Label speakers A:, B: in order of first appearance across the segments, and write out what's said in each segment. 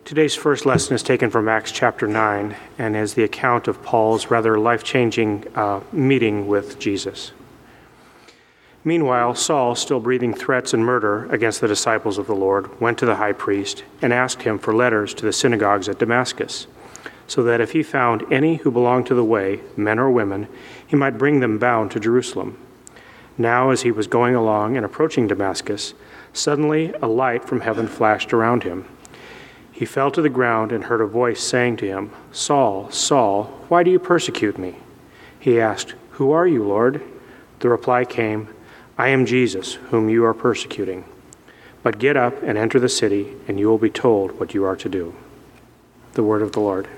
A: Today's first lesson is taken from Acts chapter 9 and is the account of Paul's rather life-changing meeting with Jesus. Meanwhile, Saul, still breathing threats and murder against the disciples of the Lord, went to the high priest and asked him for letters to the synagogues at Damascus, so that if he found any who belonged to the way, men or women, he might bring them bound to Jerusalem. Now, as he was going along and approaching Damascus, suddenly a light from heaven flashed around him. He fell to the ground and heard a voice saying to him, "Saul, Saul, why do you persecute me?" He asked, "Who are you, Lord?" The reply came, "I am Jesus, whom you are persecuting. But get up and enter the city, and you will be told what you are to do." The word of the Lord.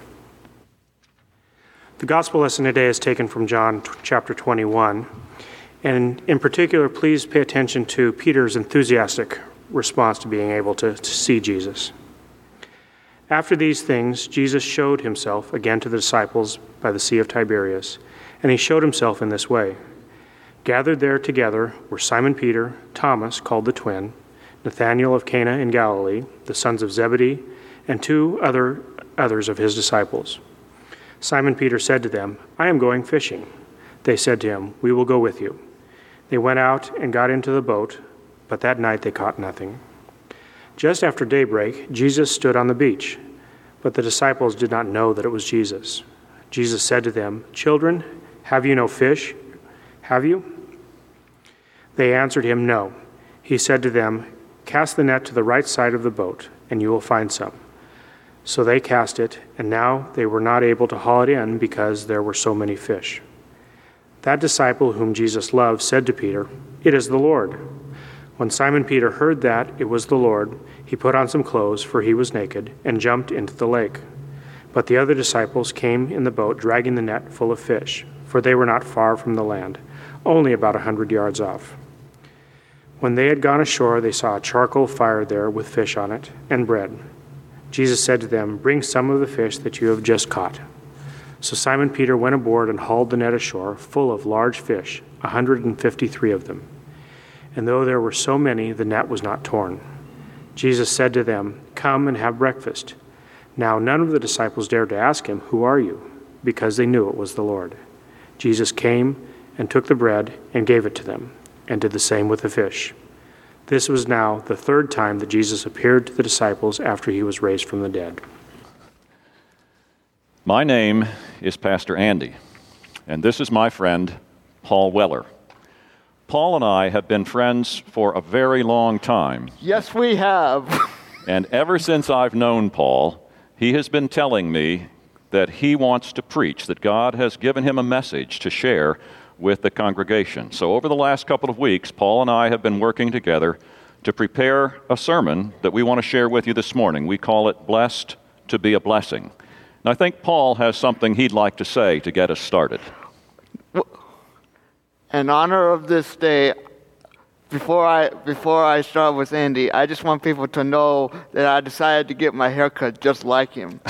A: The gospel lesson today is taken from John chapter 21, and in particular, please pay attention to Peter's enthusiastic response to being able to see Jesus. After these things, Jesus showed himself again to the disciples by the Sea of Tiberias, and he showed himself in this way. Gathered there together were Simon Peter, Thomas, called the twin, Nathanael of Cana in Galilee, the sons of Zebedee, and two others of his disciples. Simon Peter said to them, "I am going fishing." They said to him, "We will go with you." They went out and got into the boat, but that night they caught nothing. Just after daybreak, Jesus stood on the beach, but the disciples did not know that it was Jesus. Jesus said to them, "Children, have you no fish? Have you?" They answered him, "No." He said to them, "Cast the net to the right side of the boat, and you will find some." So they cast it, and now they were not able to haul it in because there were so many fish. That disciple whom Jesus loved said to Peter, "It is the Lord." When Simon Peter heard that it was the Lord, he put on some clothes, for he was naked, and jumped into the lake. But the other disciples came in the boat, dragging the net full of fish, for they were not far from the land, only about 100 yards off. When they had gone ashore, they saw a charcoal fire there with fish on it and bread. Jesus said to them, "Bring some of the fish that you have just caught." So Simon Peter went aboard and hauled the net ashore, full of large fish, 153 of them. And though there were so many, the net was not torn. Jesus said to them, "Come and have breakfast." Now none of the disciples dared to ask him, "Who are you?" because they knew it was the Lord. Jesus came and took the bread and gave it to them, and did the same with the fish. This was now the third time that Jesus appeared to the disciples after he was raised from the dead.
B: My name is Pastor Andy, and this is my friend, Paul Weller. Paul and I have been friends for a very long time.
C: Yes, we have.
B: And ever since I've known Paul, he has been telling me that he wants to preach, that God has given him a message to share with the congregation. So over the last couple of weeks, Paul and I have been working together to prepare a sermon that we want to share with you this morning. We call it Blessed to be a Blessing. And I think Paul has something he'd like to say to get us started.
C: In honor of this day, before I start with Andy, I just want people to know that I decided to get my hair cut just like him.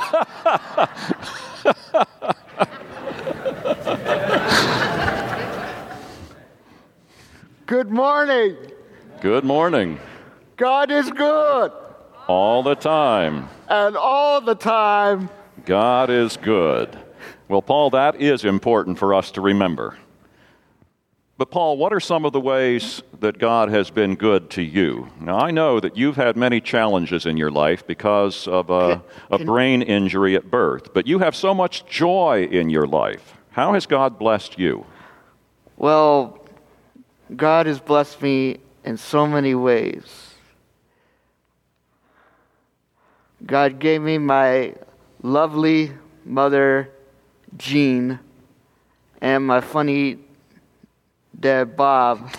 C: Good morning.
B: Good morning.
C: God is good.
B: All the time.
C: And all the time.
B: God is good. Well, Paul, that is important for us to remember. But Paul, what are some of the ways that God has been good to you? Now, I know that you've had many challenges in your life because of a brain injury at birth, but you have so much joy in your life. How has God blessed you?
C: Well, God has blessed me in so many ways. God gave me my lovely mother, Jean, and my funny dad, Bob,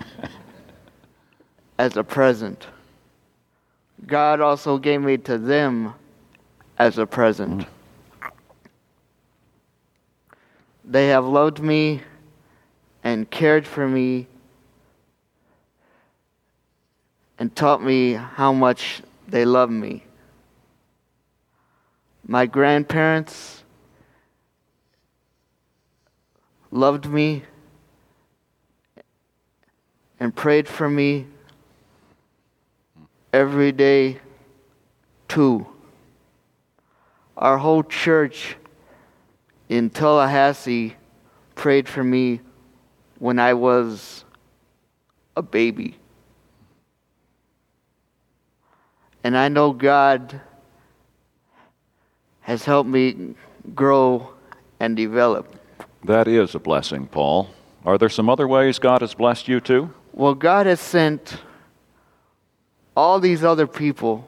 C: as a present. God also gave me to them as a present. They have loved me and cared for me and taught me how much they love me. My grandparents loved me and prayed for me every day too. Our whole church in Tallahassee prayed for me when I was a baby. And I know God has helped me grow and develop.
B: That is a blessing, Paul. Are there some other ways God has blessed you too?
C: Well, God has sent all these other people,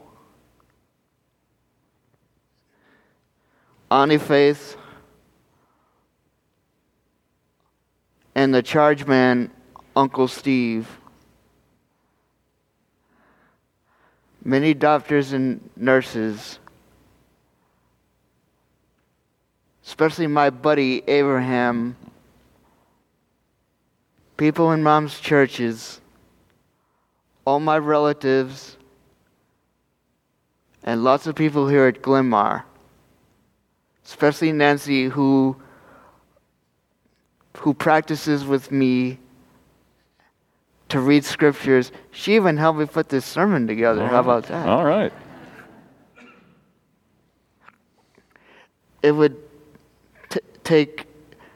C: Ani Faith and the charge man, Uncle Steve, many doctors and nurses, especially my buddy Abraham, people in Mom's churches, all my relatives, and lots of people here at Glenmar, especially Nancy, who practices with me to read scriptures. She even helped me put this sermon together. How about that?
B: All right.
C: It would take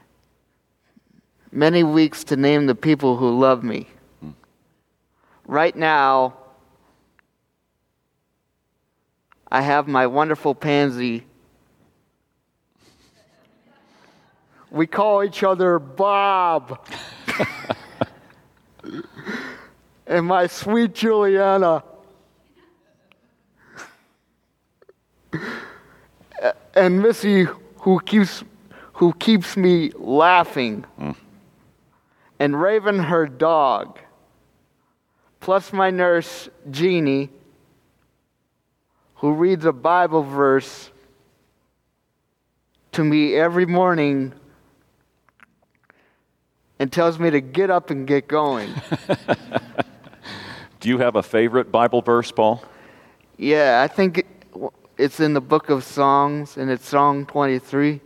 C: many weeks to name the people who love me. Right now, I have my wonderful Pansy. We call each other Bob. And my sweet Juliana. And Missy, who keeps me laughing. And Raven, her dog. Plus my nurse, Jeannie, who reads a Bible verse to me every morning and tells me to get up and get going.
B: Do you have a favorite Bible verse, Paul?
C: Yeah, I think it's in the book of Songs, and it's Song 23.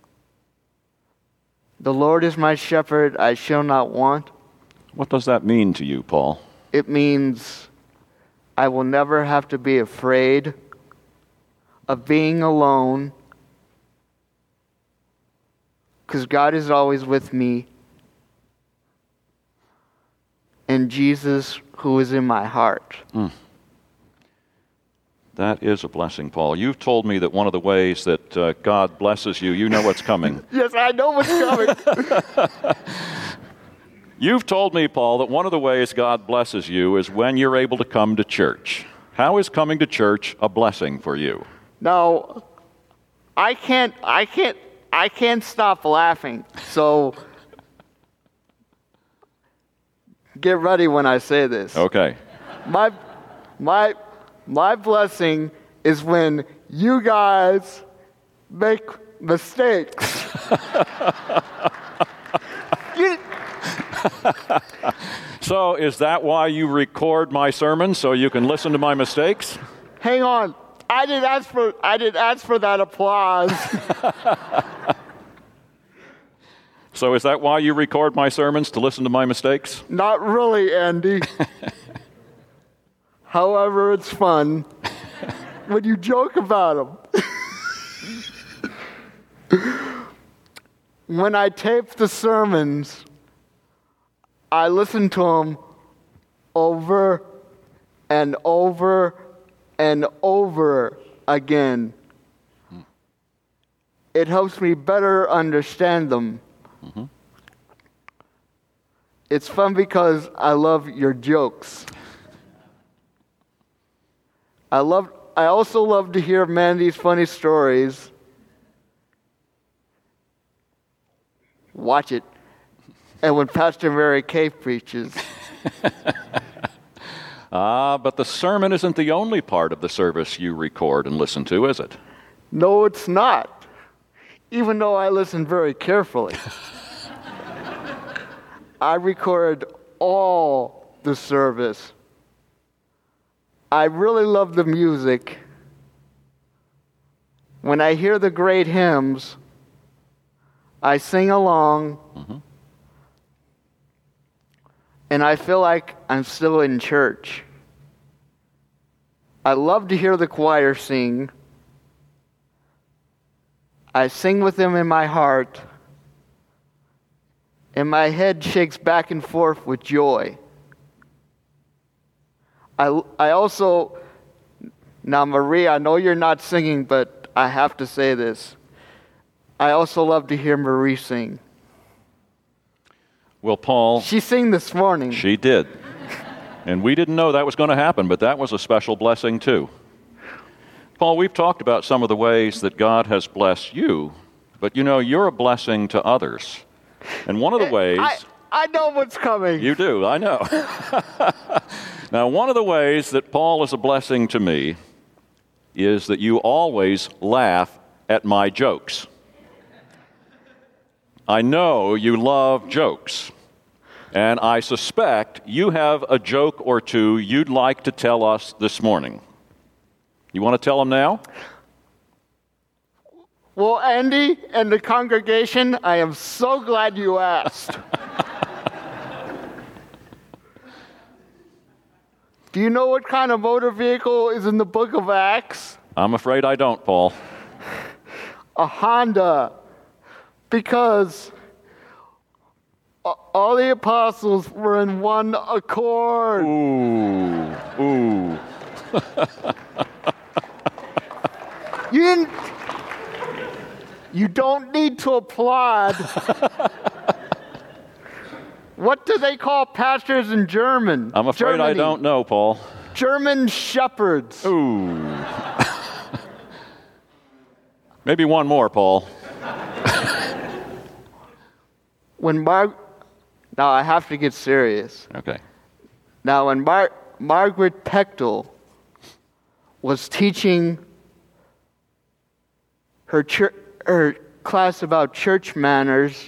C: The Lord is my shepherd, I shall not want.
B: What does that mean to you, Paul?
C: It means I will never have to be afraid of being alone, because God is always with me, and Jesus, who is in my heart.
B: That is a blessing, Paul. You've told me that one of the ways that God blesses you, you know what's coming.
C: Yes, I know what's coming.
B: You've told me, Paul, that one of the ways God blesses you is when you're able to come to church. How is coming to church a blessing for you?
C: Now, I can't stop laughing. So get ready when I say this.
B: Okay.
C: My blessing is when you guys make mistakes.
B: So is that why you record my sermons, so you can listen to my mistakes?
C: Hang on. I didn't ask for that applause.
B: So is that why you record my sermons, to listen to my mistakes?
C: Not really, Andy. However, it's fun when you joke about them. When I tape the sermons, I listen to them over and over and over again. It helps me better understand them. Mm-hmm. It's fun because I love your jokes. I also love to hear Mandy's funny stories. Watch it. And when Pastor Mary Kay preaches.
B: But the sermon isn't the only part of the service you record and listen to, is it?
C: No, it's not. Even though I listen very carefully. I record all the service. I really love the music. When I hear the great hymns, I sing along. Mm-hmm. And I feel like I'm still in church. I love to hear the choir sing. I sing with him in my heart, and my head shakes back and forth with joy. I also, now Marie, I know you're not singing, but I have to say this. I also love to hear Marie sing.
B: Well, Paul...
C: She sang this morning.
B: She did. And we didn't know that was going to happen, but that was a special blessing too. Paul, we've talked about some of the ways that God has blessed you, but you're a blessing to others. And one of the ways...
C: I know what's coming.
B: You do, I know. Now, one of the ways that Paul is a blessing to me is that you always laugh at my jokes. I know you love jokes, and I suspect you have a joke or two you'd like to tell us this morning. You want to tell them now?
C: Well, Andy and the congregation, I am so glad you asked. Do you know what kind of motor vehicle is in the book of Acts?
B: I'm afraid I don't, Paul.
C: A Honda. Because all the apostles were in one accord.
B: Ooh.
C: You don't need to applaud. What do they call pastors in German?
B: I'm afraid Germany. I don't know, Paul.
C: German shepherds.
B: Ooh. Maybe one more, Paul.
C: Now I have to get serious.
B: Okay.
C: Now when Margaret Pechtel was teaching her class about church manners,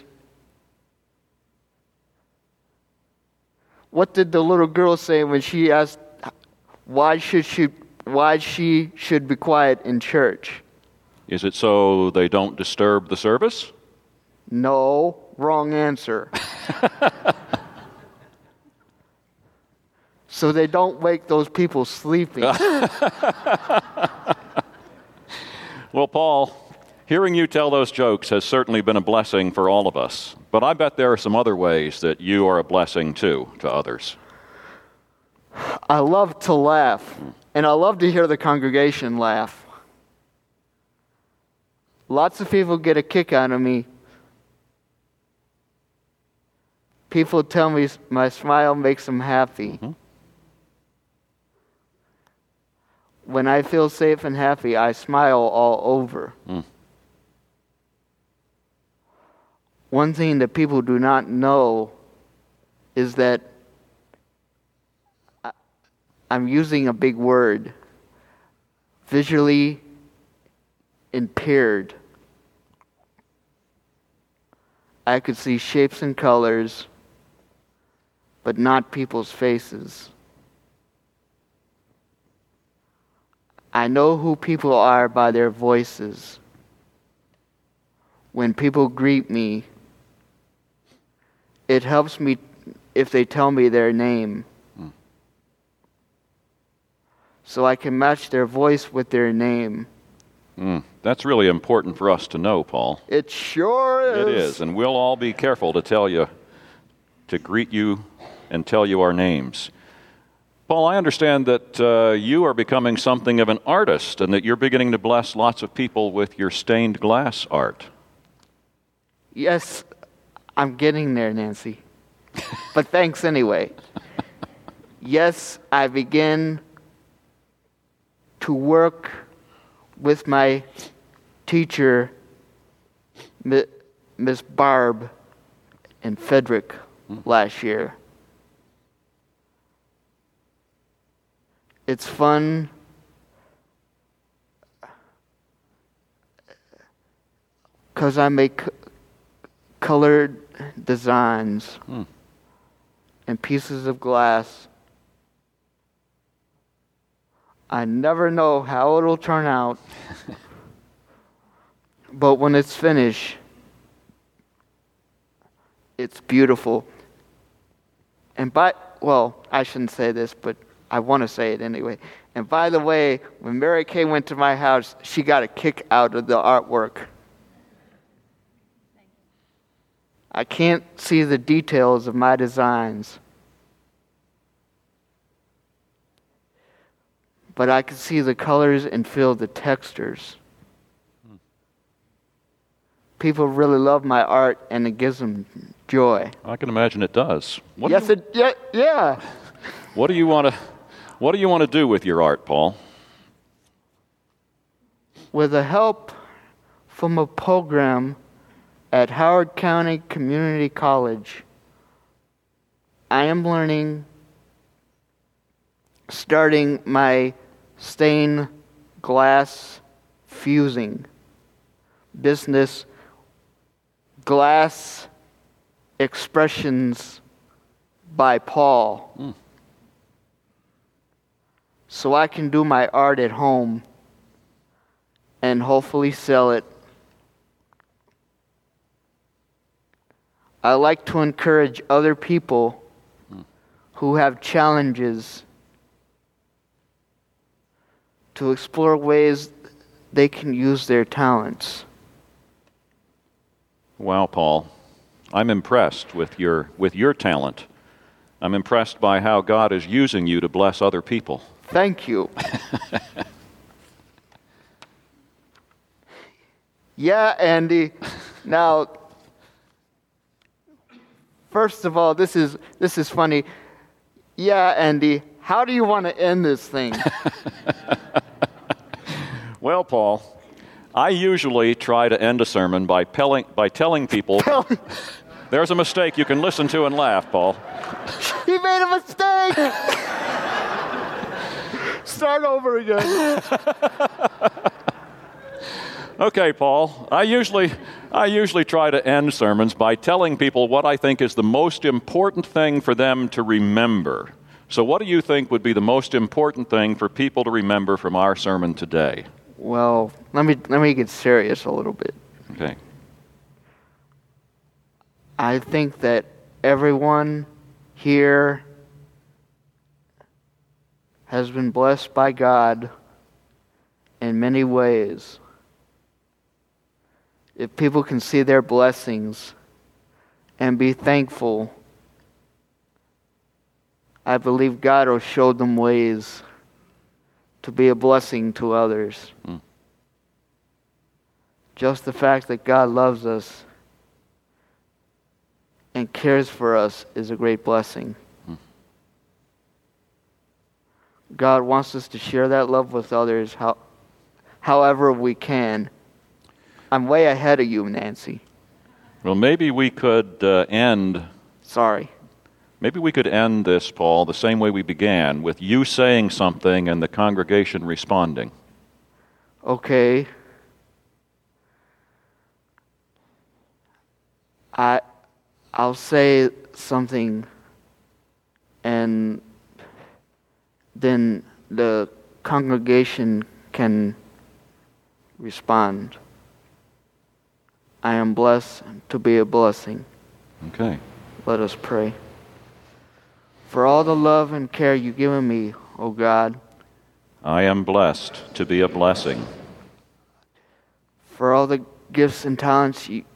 C: what did the little girl say when she asked why she should be quiet in church?
B: Is it so they don't disturb the service?
C: No, wrong answer. So they don't wake those people sleeping.
B: Well, Paul, hearing you tell those jokes has certainly been a blessing for all of us. But I bet there are some other ways that you are a blessing, too, to others.
C: I love to laugh, and I love to hear the congregation laugh. Lots of people get a kick out of me. People tell me my smile makes them happy. Mm-hmm. When I feel safe and happy, I smile all over. One thing that people do not know is that I'm using a big word, visually impaired. I could see shapes and colors, but not people's faces. I know who people are by their voices. When people greet me, it helps me if they tell me their name. So I can match their voice with their name.
B: That's really important for us to know, Paul.
C: It sure is.
B: It is, and we'll all be careful to tell you, to greet you and tell you our names. Paul, I understand that you are becoming something of an artist and that you're beginning to bless lots of people with your stained glass art.
C: Yes, I'm getting there, Nancy. But thanks anyway. Yes, I begin to work with my teacher, Miss Barb and Frederick, last year. It's fun. Because I make colored designs and pieces of glass. I never know how it'll turn out. But when it's finished, it's beautiful. And I shouldn't say this, but I want to say it anyway. And by the way, when Mary Kay went to my house, she got a kick out of the artwork. I can't see the details of my designs, but I can see the colors and feel the textures. People really love my art, and it gives them joy.
B: I can imagine it does.
C: Yeah.
B: What do you want to do with your art, Paul?
C: With the help from a program at Howard County Community College, I am starting my stained glass fusing business, Glass Expressions by Paul. So I can do my art at home and hopefully sell it. I like to encourage other people who have challenges to explore ways they can use their talents.
B: Wow, Paul, I'm impressed with your talent. I'm impressed by how God is using you to bless other people.
C: Thank you. Yeah, Andy. Now, first of all, this is funny. Yeah, Andy, how do you want to end this thing?
B: Well, Paul, I usually try to end a sermon by telling people there's a mistake you can listen to and laugh, Paul.
C: He made a mistake! Start over again.
B: Okay, Paul, I usually try to end sermons by telling people what I think is the most important thing for them to remember. So what do you think would be the most important thing for people to remember from our sermon today?
C: Well, let me get serious a little bit.
B: Okay.
C: I think that everyone here has been blessed by God in many ways. If people can see their blessings and be thankful, I believe God will show them ways to be a blessing to others. Just the fact that God loves us and cares for us is a great blessing. God wants us to share that love with others however we can. I'm way ahead of you, Nancy.
B: Well, maybe we could end this, Paul, the same way we began, with you saying something and the congregation responding.
C: Okay. I'll say something, and then the congregation can respond. I am blessed to be a blessing.
B: Okay.
C: Let us pray. For all the love and care you've given me, O God.
B: I am blessed to be a blessing.
C: For all the gifts and talents you've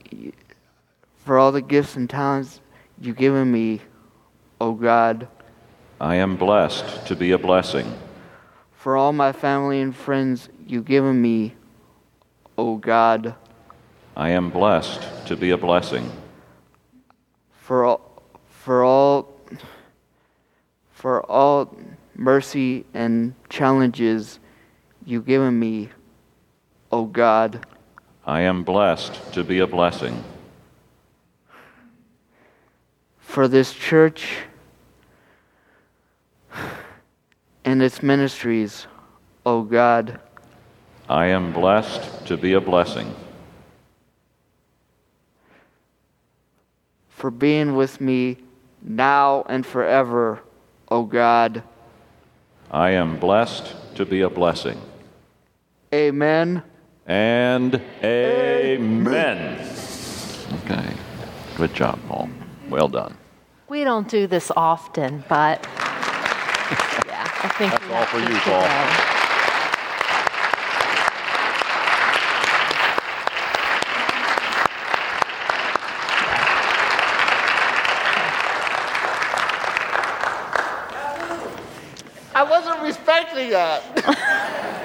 C: given me, O God.
B: I am blessed to be a blessing.
C: For all my family and friends you've given me, O God.
B: I am blessed to be a blessing.
C: For all mercy and challenges you've given me, O God.
B: I am blessed to be a blessing.
C: For this church and its ministries, O God.
B: I am blessed to be a blessing.
C: For being with me now and forever, O God.
B: I am blessed to be a blessing.
C: Amen.
B: And amen. Okay. Good job, Paul. Well done.
D: We don't do this often, but yeah, I think
B: That's
D: we
B: all
D: have
B: for
D: to
B: you, Paul.
D: today.
C: I wasn't respecting that.